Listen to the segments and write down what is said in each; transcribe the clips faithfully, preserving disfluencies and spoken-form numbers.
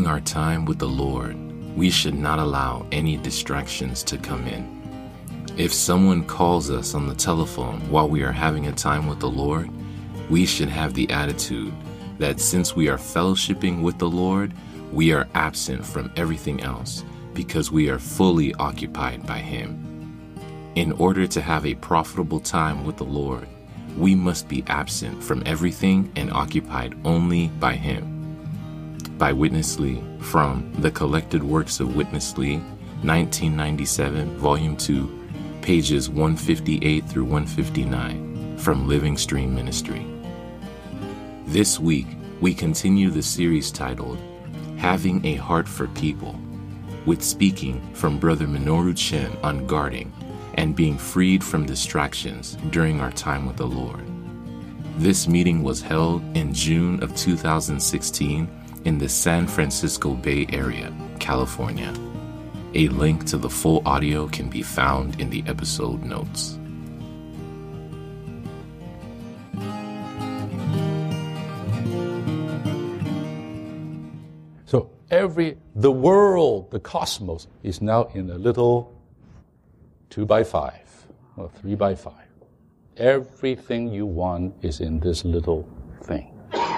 our time with the Lord, we should not allow any distractions to come in. If someone calls us on the telephone while we are having a time with the Lord, we should have the attitude that since we are fellowshipping with the Lord, we are absent from everything else because we are fully occupied by Him. In order to have a profitable time with the Lord, we must be absent from everything and occupied only by Him. By Witness Lee, from The Collected Works of Witness Lee, nineteen ninety-seven, Volume two, pages one fifty-eight through one fifty-nine, from Living Stream Ministry. This week, we continue the series titled, Having a Heart for People, with speaking from Brother Minoru Chen on guarding and being freed from distractions during our time with the Lord. This meeting was held in June of two thousand sixteen in the San Francisco Bay Area, California. A link to the full audio can be found in the episode notes. So every, the world, the cosmos, is now in a little two by five or three by five. Everything you want is in this little thing.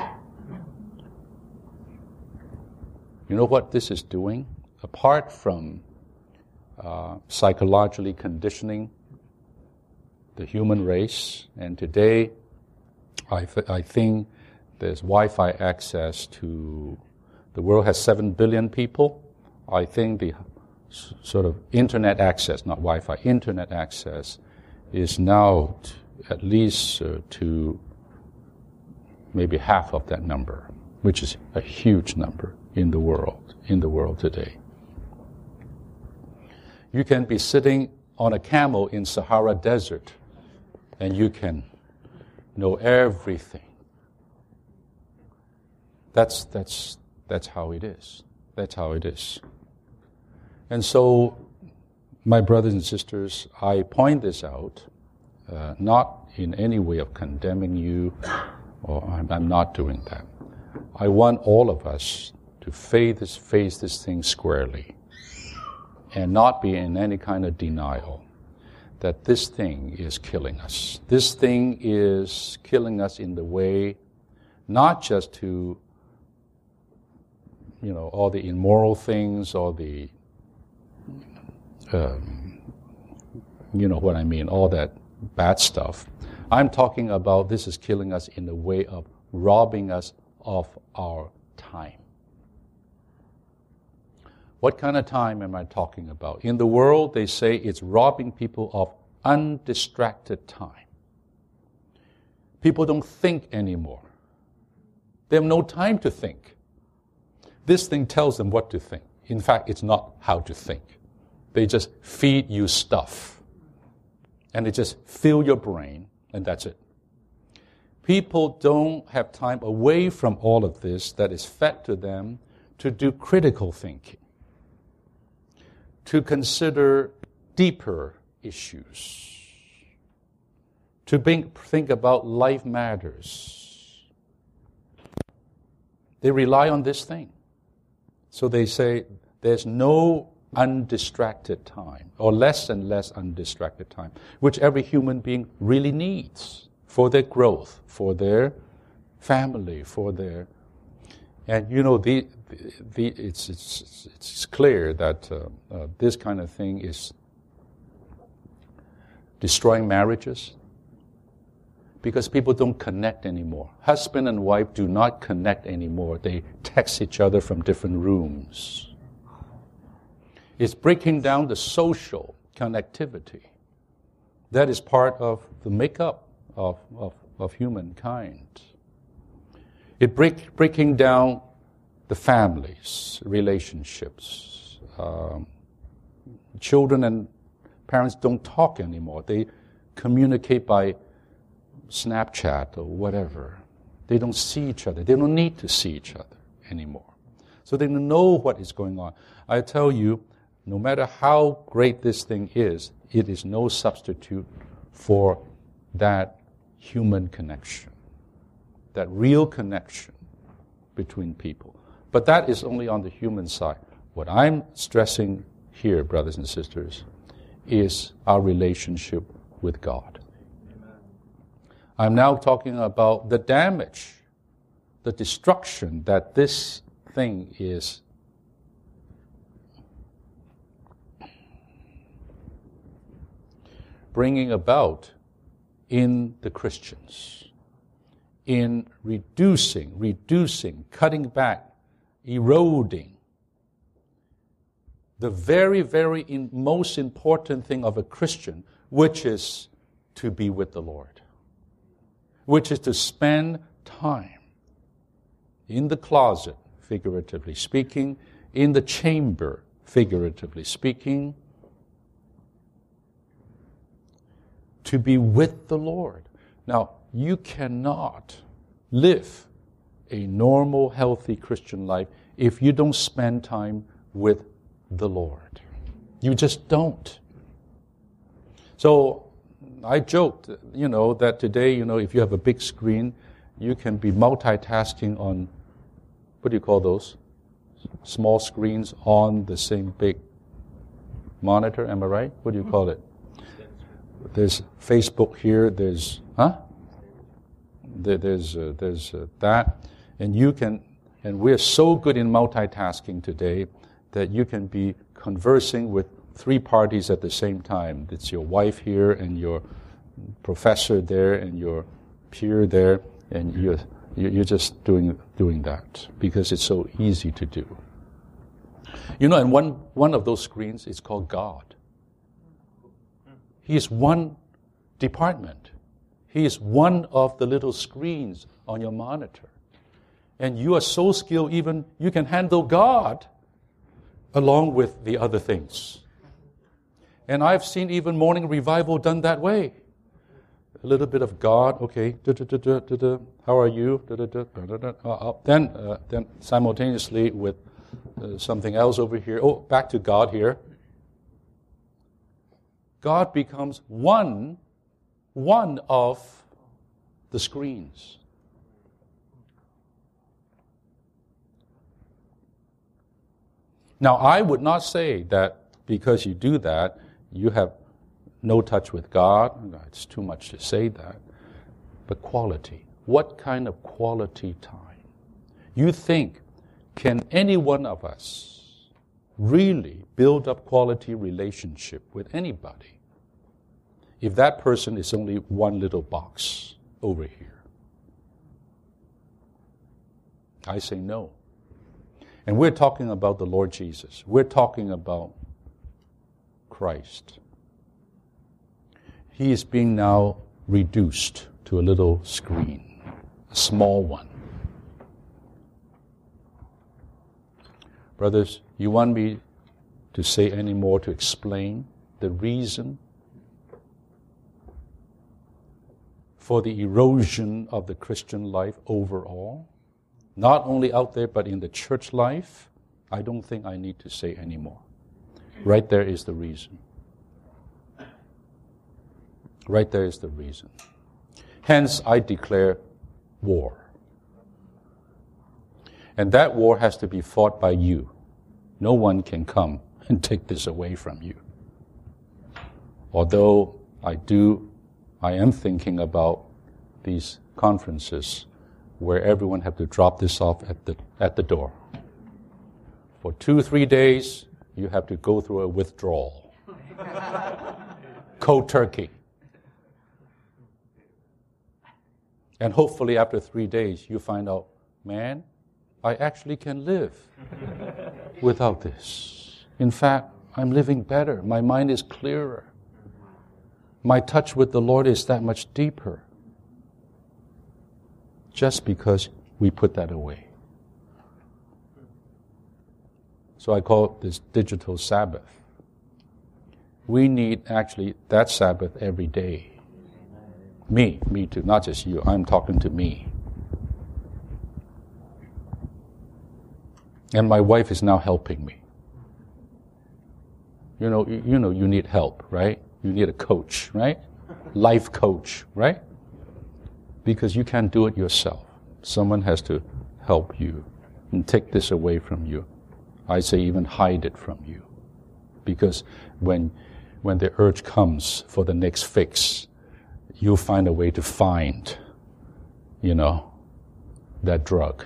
You know what this is doing? Apart from uh, psychologically conditioning the human race, and today I, th- I think there's Wi-Fi access to, the world has seven billion people. I think the s- sort of internet access, not Wi-Fi, internet access is now t- at least uh, to maybe half of that number, which is a huge number in the world, in the world today. You can be sitting on a camel in Sahara Desert and you can know everything. That's, that's, that's how it is. That's how it is. And so, my brothers and sisters, I point this out, uh, not in any way of condemning you, or I'm, I'm not doing that. I want all of us to face this, face this thing squarely and not be in any kind of denial that this thing is killing us. This thing is killing us in the way not just to, you know, all the immoral things, all the, um, you know what I mean, all that bad stuff. I'm talking about this is killing us in the way of robbing us of our time. What kind of time am I talking about? In the world, they say it's robbing people of undistracted time. People don't think anymore. They have no time to think. This thing tells them what to think. In fact, it's not how to think. They just feed you stuff. And they just fill your brain, and that's it. People don't have time away from all of this that is fed to them to do critical thinking, to consider deeper issues, to think, think about life matters. They rely on this thing. So they say there's no undistracted time, or less and less undistracted time, which every human being really needs for their growth, for their family, for their... And you know, the, the, it's, it's, it's clear that uh, uh, this kind of thing is destroying marriages because people don't connect anymore. Husband and wife do not connect anymore. They text each other from different rooms. It's breaking down the social connectivity. That is part of the makeup of, of, of humankind. It break, breaking down the families, relationships. Um, children and parents don't talk anymore. They communicate by Snapchat or whatever. They don't see each other. They don't need to see each other anymore. So they don't know what is going on. I tell you, no matter how great this thing is, it is no substitute for that human connection, that real connection between people. But that is only on the human side. What I'm stressing here, brothers and sisters, is our relationship with God. Amen. I'm now talking about the damage, the destruction that this thing is bringing about in the Christians, in reducing, reducing, cutting back, eroding the very, very in, most important thing of a Christian, which is to be with the Lord, which is to spend time in the closet, figuratively speaking, in the chamber, figuratively speaking, to be with the Lord. Now, you cannot live a normal, healthy Christian life if you don't spend time with the Lord. You just don't. So, I joked, you know, that today, you know, if you have a big screen, you can be multitasking on, what do you call those? Small screens on the same big monitor, am I right? What do you call it? There's Facebook here, there's, huh? There, there's uh, there's uh, that. And you can, and we're so good in multitasking today that you can be conversing with three parties at the same time. It's your wife here and your professor there and your peer there, and you're, you're just doing doing that because it's so easy to do. You know, and one, one of those screens is called God. He is one department. He is one of the little screens on your monitor. And you are so skilled, even you can handle God along with the other things. And I've seen even morning revival done that way. A little bit of God, okay, da, da, da, da, da, da. How are you? Da, da, da, da, da, uh, uh, then, uh, then simultaneously with uh, something else over here. Oh, back to God here. God becomes one, one of the screens. Now, I would not say that because you do that, you have no touch with God. It's too much to say that. But quality. What kind of quality time? You think, can any one of us really build up quality relationship with anybody if that person is only one little box over here? I say no. And we're talking about the Lord Jesus. We're talking about Christ. He is being now reduced to a little screen, a small one. Brothers, you want me to say any more to explain the reason for the erosion of the Christian life overall? Not only out there, but in the church life? I don't think I need to say any more. Right there is the reason. Right there is the reason. Hence, I declare war. And that war has to be fought by you. No one can come and take this away from you. Although I do, I am thinking about these conferences where everyone have to drop this off at the at the door. For two, three days, you have to go through a withdrawal. Cold turkey. And hopefully after three days, you find out, man, I actually can live without this. In fact, I'm living better. My mind is clearer. My touch with the Lord is that much deeper. Just because we put that away. So I call this digital Sabbath. We need actually that Sabbath every day. Me, me too, not just you. I'm talking to me. And my wife is now helping me. You know, you, you know, you need help, right? You need a coach, right? Life coach, right? Because you can't do it yourself. Someone has to help you and take this away from you. I say even hide it from you. Because when, when the urge comes for the next fix, you'll find a way to find, you know, that drug.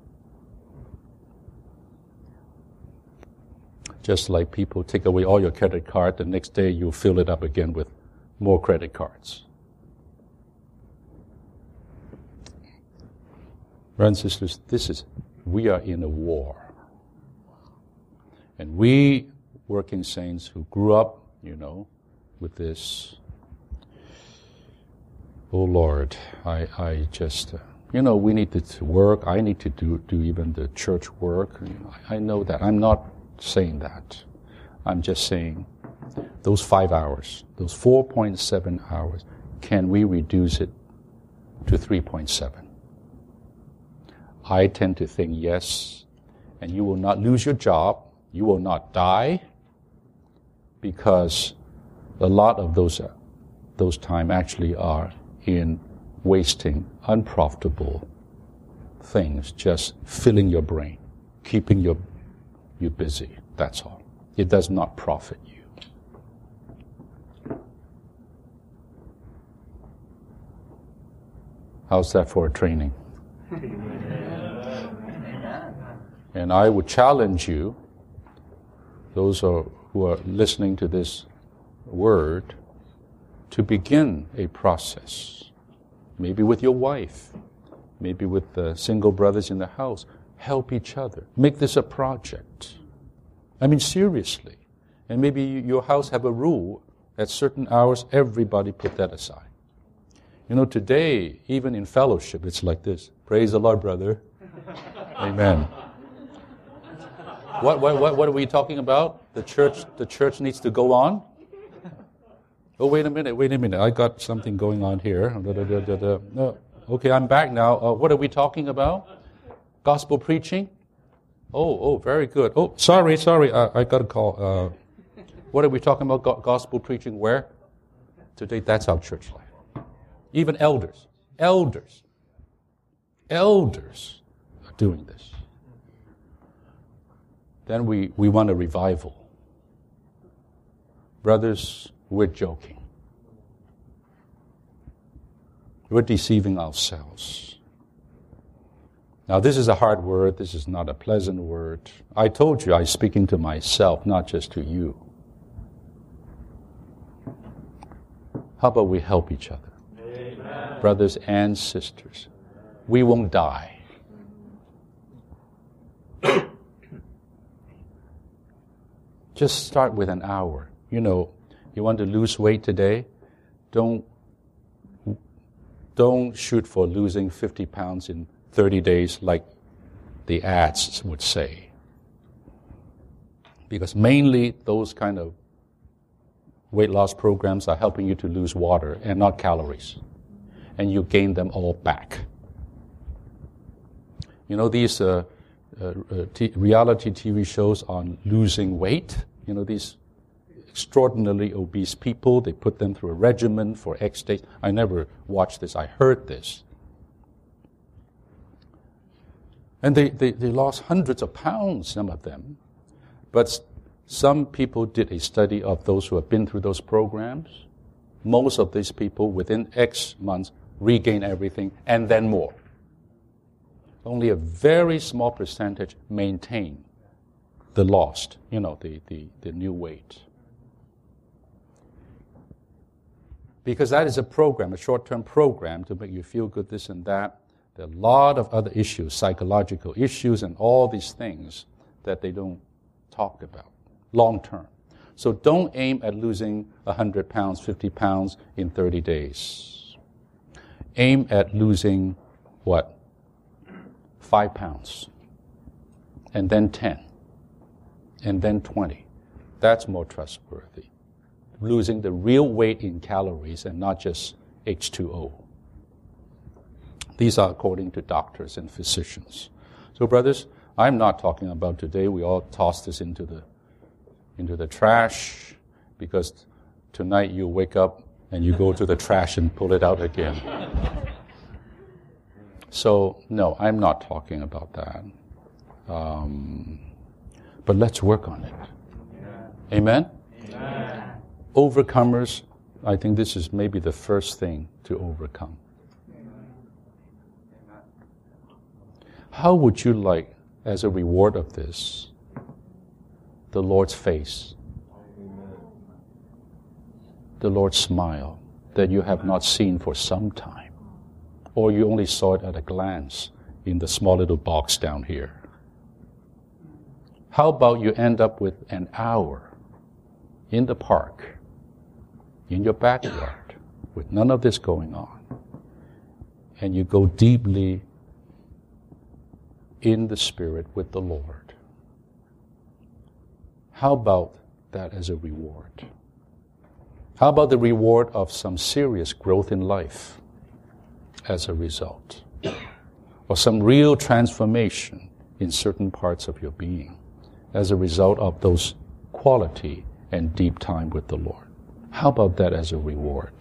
Just like people take away all your credit card, the next day you fill it up again with more credit cards. Brothers and sisters, this is, we are in a war. And we, working saints who grew up, you know, with this, oh Lord, I, I just, uh, you know, we need to work, I need to do, do even the church work. I, I know that. I'm not saying that. I'm just saying those five hours, those four point seven hours, can we reduce it to three point seven? I tend to think yes, and you will not lose your job, you will not die, because a lot of those, uh, those time actually are in wasting unprofitable things, just filling your brain, keeping your you busy, that's all. It does not profit you. How's that for a training? And I would challenge you, those are, who are listening to this word, to begin a process. Maybe with your wife, maybe with the single brothers in the house. Help each other. Make this a project. I mean, seriously. And maybe your house have a rule at certain hours, everybody put that aside. You know, today, even in fellowship, it's like this. Praise the Lord, brother. Amen. What, what, what, what are we talking about? The church, the church needs to go on? Oh, wait a minute, wait a minute. I got something going on here. Da, da, da, da, da. No. Okay, I'm back now. Uh, what are we talking about? Gospel preaching? Oh, oh, very good. Oh, sorry, sorry, I, I got a call. Uh, what are we talking about? Go- gospel preaching where? Today, that's our church life. Even elders, elders, elders are doing this. Then we, we want a revival. Brothers, we're joking. We're deceiving ourselves. Now, this is a hard word. This is not a pleasant word. I told you I'm speaking to myself, not just to you. How about we help each other? Amen. Brothers and sisters, we won't die. Just start with an hour. You know, you want to lose weight today? Don't, don't shoot for losing fifty pounds in thirty days like the ads would say. Because mainly those kind of weight loss programs are helping you to lose water and not calories. And you gain them all back. You know, these uh, uh, uh, t- reality T V shows on losing weight, you know, these extraordinarily obese people, they put them through a regimen for X days. I never watched this, I heard this. And they, they, they lost hundreds of pounds, some of them. But some people did a study of those who have been through those programs. Most of these people, within X months, regain everything and then more. Only a very small percentage maintain the lost, you know, the, the, the new weight. Because that is a program, a short-term program to make you feel good, this and that. There are a lot of other issues, psychological issues and all these things that they don't talk about long-term. So don't aim at losing one hundred pounds, fifty pounds in thirty days. Aim at losing, what? Five pounds. And then ten. And then twenty. That's more trustworthy. Losing the real weight in calories and not just H two O. These are according to doctors and physicians. So, brothers, I'm not talking about today. We all toss this into the into the trash because tonight you wake up and you go to the trash and pull it out again. So, no, I'm not talking about that. Um, but let's work on it. Amen? Amen? Overcomers, I think this is maybe the first thing to overcome. How would you like, as a reward of this, the Lord's face, the Lord's smile that you have not seen for some time, or you only saw it at a glance in the small little box down here? How about you end up with an hour in the park, in your backyard, with none of this going on, and you go deeply in the Spirit with the Lord? How about that as a reward? How about the reward of some serious growth in life as a result? Or some real transformation in certain parts of your being as a result of those quality and deep time with the Lord? How about that as a reward?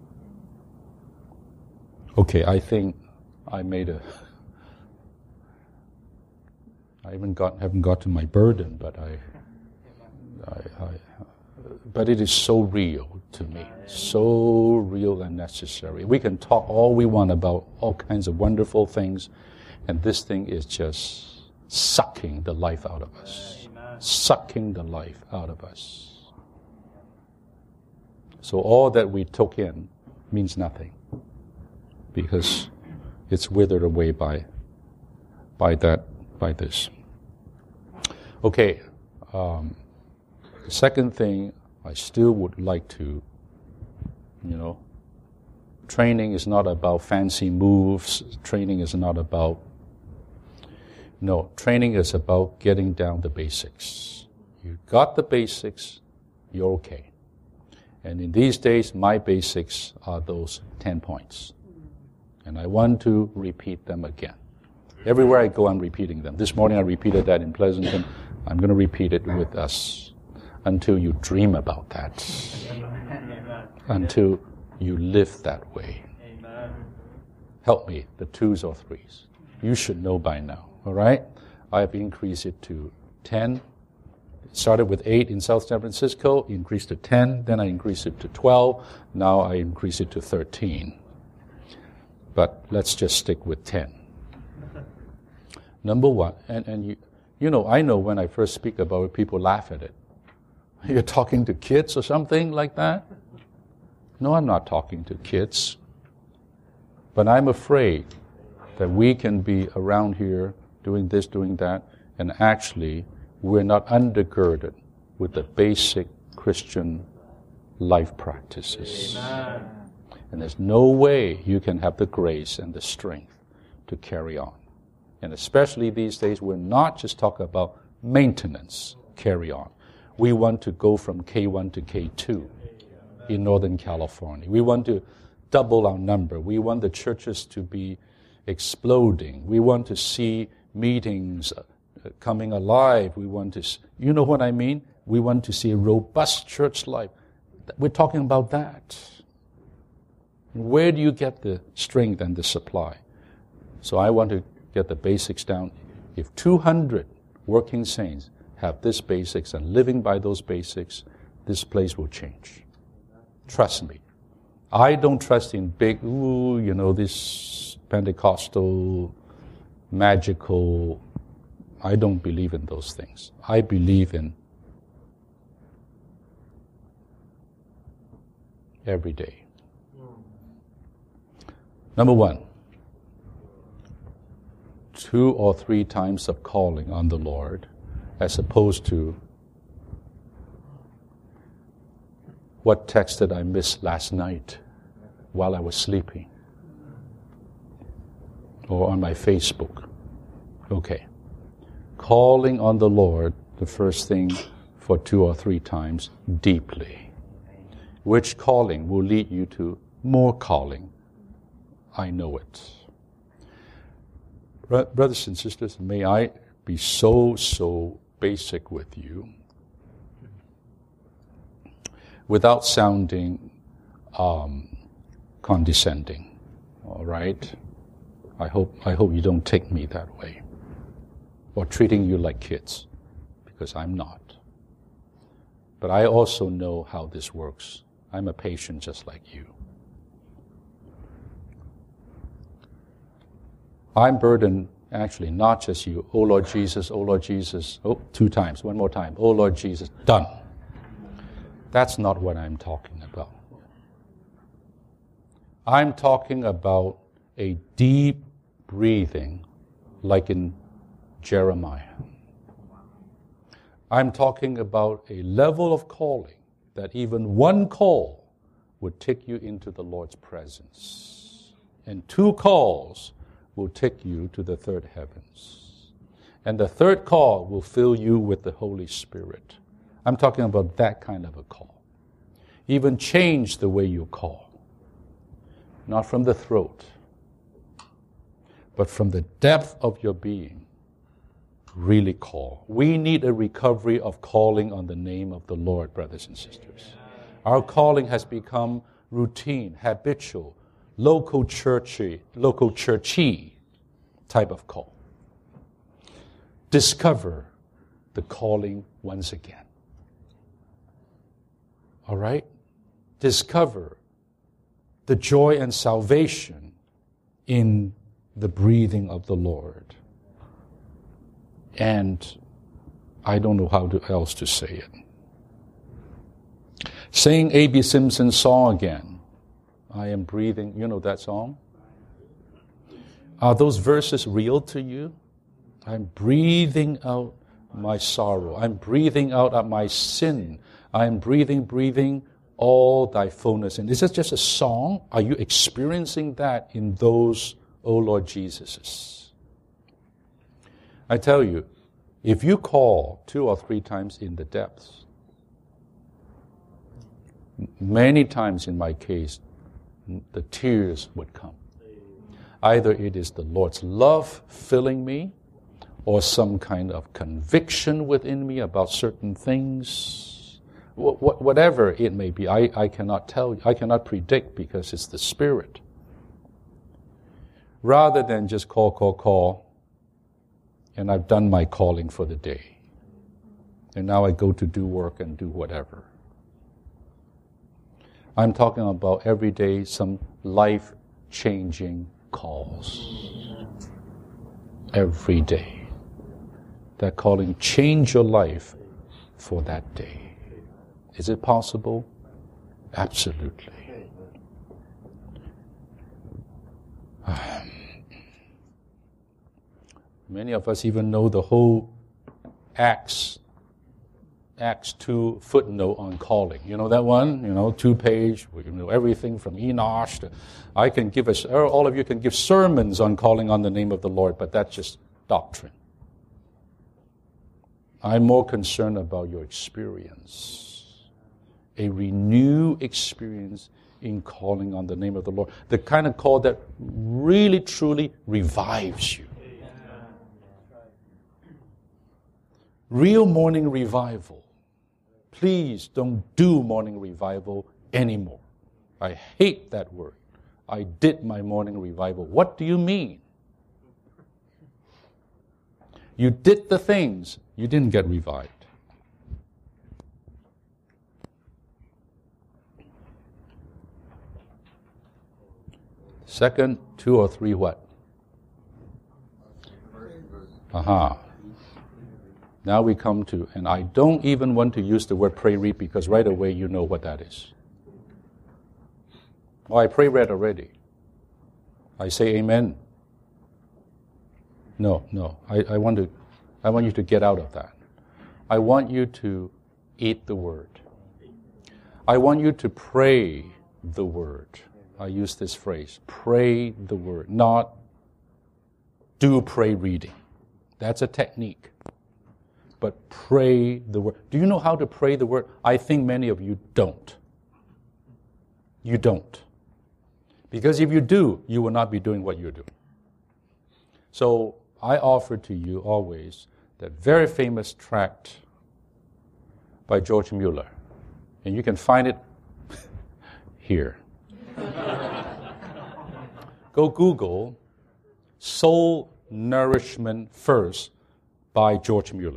Okay, I think I made a... I haven't got haven't got to my burden, but I, I, I, but it is so real to me, so real and necessary. We can talk all we want about all kinds of wonderful things, and this thing is just sucking the life out of us, sucking the life out of us. So all that we took in means nothing, because it's withered away by, by that. By this. Okay, um, the second thing I still would like to, you know, training is not about fancy moves, training is not about, no, training is about getting down the basics. You got the basics, you're okay. And in these days, my basics are those ten points. And I want to repeat them again. Everywhere I go, I'm repeating them. This morning I repeated that in Pleasanton. I'm going to repeat it with us until you dream about that. Amen. Until you live that way. Amen. Help me, the twos or threes. You should know by now, all right? I have increased it to ten. It started with eight in South San Francisco, increased to ten, then I increased it to twelve, now I increase it to thirteen. But let's just stick with ten. Number one, and, and you, you know, I know when I first speak about it, people laugh at it. You're talking to kids or something like that? No, I'm not talking to kids. But I'm afraid that we can be around here doing this, doing that, and actually we're not undergirded with the basic Christian life practices. Amen. And there's no way you can have the grace and the strength to carry on. And especially these days, we're not just talking about maintenance, carry on. We want to go from K one to K two in Northern California. We want to double our number. We want the churches to be exploding. We want to see meetings coming alive. We want to, you know what I mean? We want to see a robust church life. We're talking about that. Where do you get the strength and the supply? So I want to get the basics down. If two hundred working saints have this basics and living by those basics, this place will change. Trust me. I don't trust in big, ooh, you know, this Pentecostal, magical. I don't believe in those things. I believe in every day. Number one, two or three times of calling on the Lord, as opposed to what text did I miss last night while I was sleeping, or on my Facebook. Okay. Calling on the Lord, the first thing, for two or three times deeply. Which calling will lead you to more calling. I know it. Brothers and sisters, may I be so, so basic with you without sounding um, condescending, all right? I hope I hope you don't take me that way. or treating you like kids, because I'm not. But I also know how this works. I'm a patient just like you. I'm burdened, actually, not just you. Oh, Lord Jesus, oh, Lord Jesus. Oh, two times, one more time. Oh, Lord Jesus, done. That's not what I'm talking about. I'm talking about a deep breathing, like in Jeremiah. I'm talking about a level of calling that even one call would take you into the Lord's presence. And two calls will take you to the third heavens. And the third call will fill you with the Holy Spirit. I'm talking about that kind of a call. Even change the way you call. Not from the throat, but from the depth of your being. Really call. We need a recovery of calling on the name of the Lord, brothers and sisters. Our calling has become routine, habitual, local churchy, local churchy type of call. Discover the calling once again. All right? Discover the joy and salvation in the breathing of the Lord. And I don't know how to, else to say it. Sing A B Simpson's song again. I am breathing. You know that song? Are those verses real to you? I'm breathing out my sorrow. I'm breathing out my sin. I'm breathing, breathing all thy fullness. And is this just a song? Are you experiencing that in those, O Lord Jesuses? I tell you, if you call two or three times in the depths, many times in my case, the tears would come. Either it is the Lord's love filling me, or some kind of conviction within me about certain things. Wh- wh- whatever it may be, I, I cannot tell, I cannot predict because it's the Spirit. Rather than just call, call, call, and I've done my calling for the day. And now I go to do work and do whatever. I'm talking about every day some life-changing calls. Every day. That calling change your life for that day. Is it possible? Absolutely. Many of us even know the whole Acts, Acts two footnote on calling. You know that one? You know, two page, you know everything from Enosh to, I can give us, all of you can give sermons on calling on the name of the Lord, but that's just doctrine. I'm more concerned about your experience. A renewed experience in calling on the name of the Lord. The kind of call that really, truly revives you. Real morning revival. Please don't do morning revival anymore. I hate that word. I did my morning revival. What do you mean? You did the things, you didn't get revived. Second, two or three what? Aha. Now we come to, and I don't even want to use the word pray read because right away you know what that is. Oh, I pray read already. I say amen. No, no. I, I want to I want you to get out of that. I want you to eat the word. I want you to pray the word. I use this phrase, pray the word, not do pray reading. That's a technique. But pray the word. Do you know how to pray the word? I think many of you don't. You don't. Because if you do, you will not be doing what you're doing. So I offer to you always that very famous tract by George Mueller. And you can find it here. Go Google Soul Nourishment First, by George Mueller.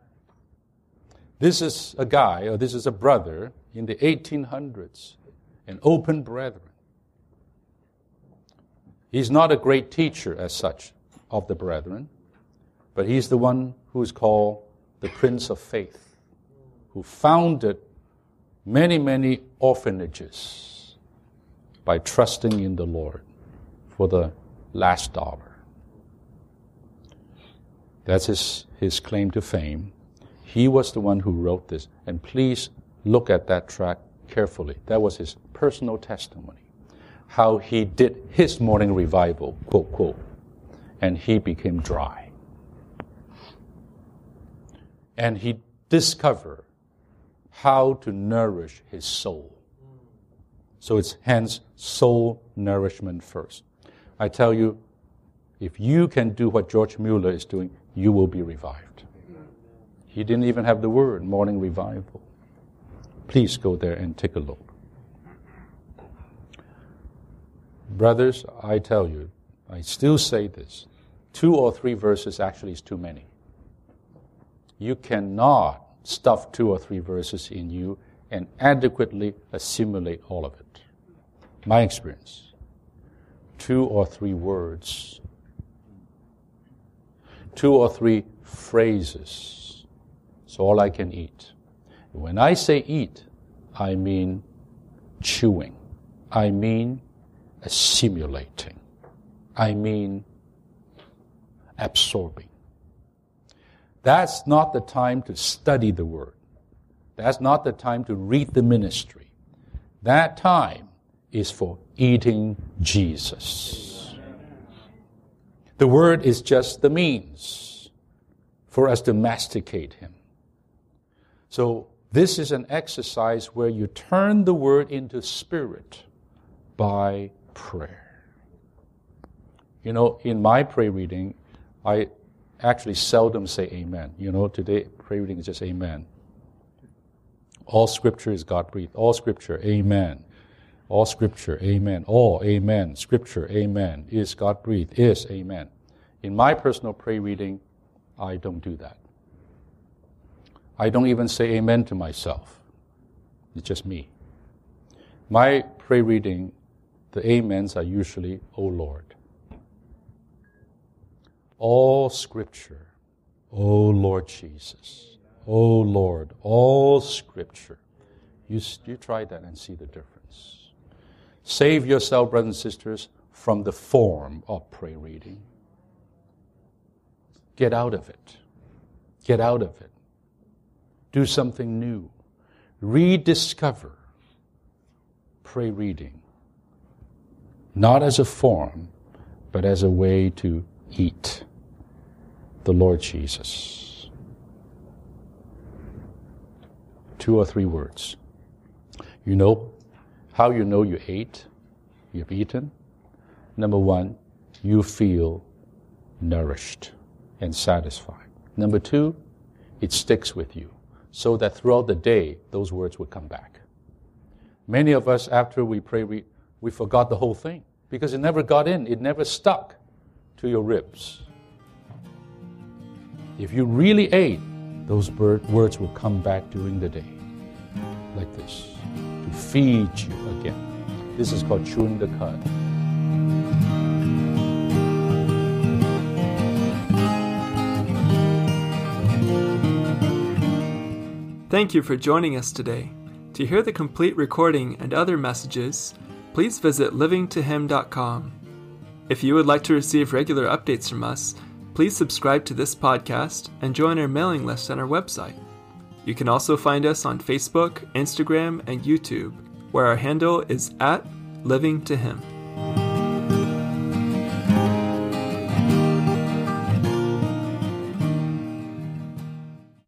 This is a guy, or this is a brother in the eighteen hundreds, an open brethren. He's not a great teacher as such of the brethren, but he's the one who is called the Prince of Faith, who founded many, many orphanages by trusting in the Lord for the last dollar. That's his, his claim to fame. He was the one who wrote this. And please look at that tract carefully. That was his personal testimony. How he did his morning revival, quote, quote, and he became dry. And he discovered how to nourish his soul. So it's hence soul nourishment first. I tell you, if you can do what George Mueller is doing, you will be revived. He didn't even have the word, morning revival. Please go there and take a look. Brothers, I tell you, I still say this, two or three verses actually is too many. You cannot stuff two or three verses in you and adequately assimilate all of it. My experience, two or three words, two or three phrases, it's all I can eat. When I say eat, I mean chewing. I mean assimilating. I mean absorbing. That's not the time to study the Word. That's not the time to read the ministry. That time is for eating Jesus. The Word is just the means for us to masticate Him. So this is an exercise where you turn the Word into spirit by prayer. You know, in my prayer reading, I actually seldom say amen. You know, today prayer reading is just amen. All Scripture is God-breathed. All Scripture, amen. All Scripture, amen. All, amen. Scripture, amen. Is God-breathed. Is, amen. In my personal prayer reading, I don't do that. I don't even say amen to myself. It's just me. My prayer reading, the amens are usually, O Lord. All Scripture, O Lord Jesus. O Lord, all Scripture. You, you try that and see the difference. Save yourself, brothers and sisters, from the form of prayer reading. Get out of it. Get out of it. Do something new. Rediscover prayer reading. Not as a form, but as a way to eat the Lord Jesus. Two or three words. You know how you know you ate, you've eaten? Number one, you feel nourished and satisfied. Number two, it sticks with you, so that throughout the day, those words would come back. Many of us, after we pray, we, we forgot the whole thing, because it never got in, it never stuck to your ribs. If you really ate, those words will come back during the day, like this, to feed you again. This is called chewing the cud. Thank you for joining us today. To hear the complete recording and other messages, please visit living to him dot com. If you would like to receive regular updates from us, please subscribe to this podcast and join our mailing list on our website. You can also find us on Facebook, Instagram, and YouTube, where our handle is at Living to Him.